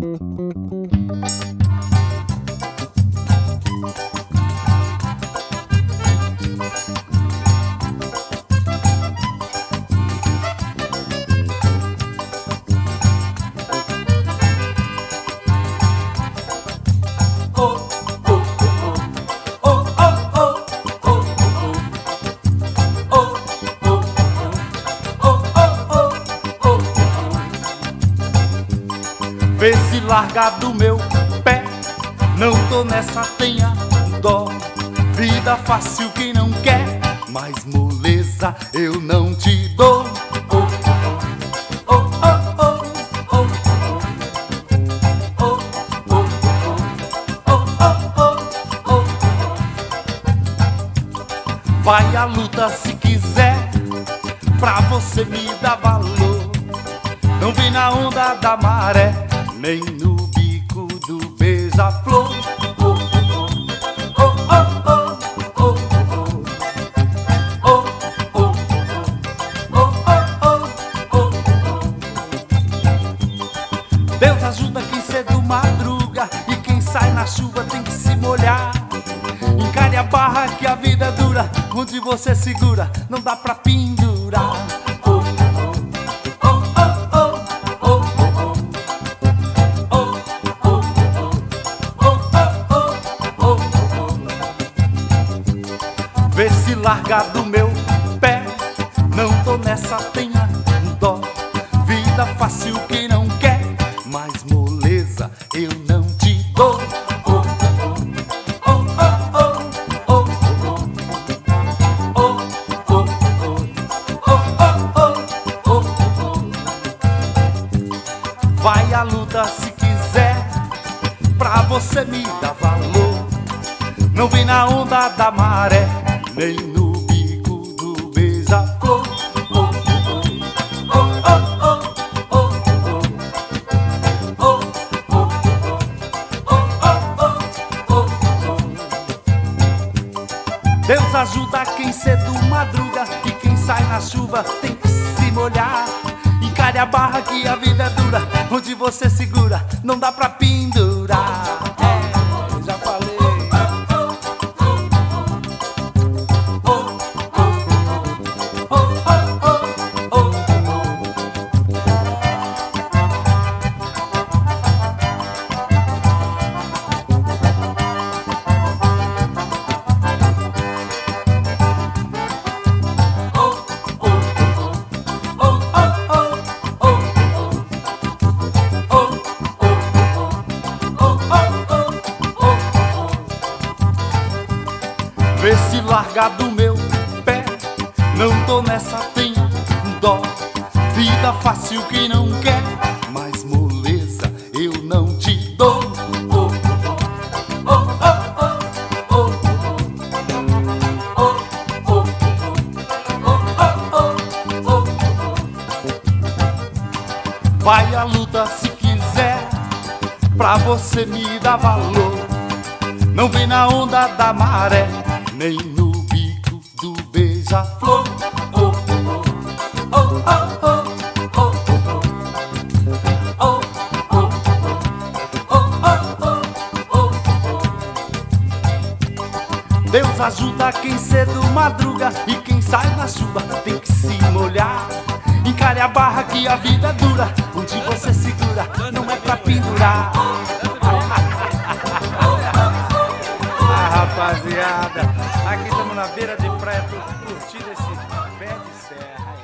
Vê se larga do meu pé, não tô nessa, tenha dó. Vida fácil quem não quer, mas moleza eu não te dou. Vai à luta se quiser, pra você me dar valor. Não vem na onda da maré, nem no bico do beija-flor. Deus ajuda quem cedo madruga, e quem sai na chuva tem que se molhar. Encare a barra que a vida é dura, onde você segura não dá pra pendurar. Vê se larga do meu pé, não tô nessa, tenha dó. Vida fácil quem não quer, mas moleza eu não te dou. Vai à luta se quiser, pra você me dar valor. Não vem na onda da maré, nem no bico do beija-flor. Deus ajuda quem cedo madruga, e quem sai na chuva tem que se molhar. Encare a barra que a vida é dura, onde você segura não dá pra pendurar. Já falei. Vê se larga do meu pé, não tô nessa, tenha dó. Vida fácil quem não quer, mas moleza eu não te dou. Vai à luta se quiser, pra você me dar valor. Não vem na onda da maré, nem no bico do beija-flor. Deus ajuda quem cedo madruga, e quem sai na chuva tem que se molhar. Encare a barra que a vida é dura, onde você segura não é pra pendurar. Rapaziada, aqui estamos na beira de praia, curtindo esse pé de serra.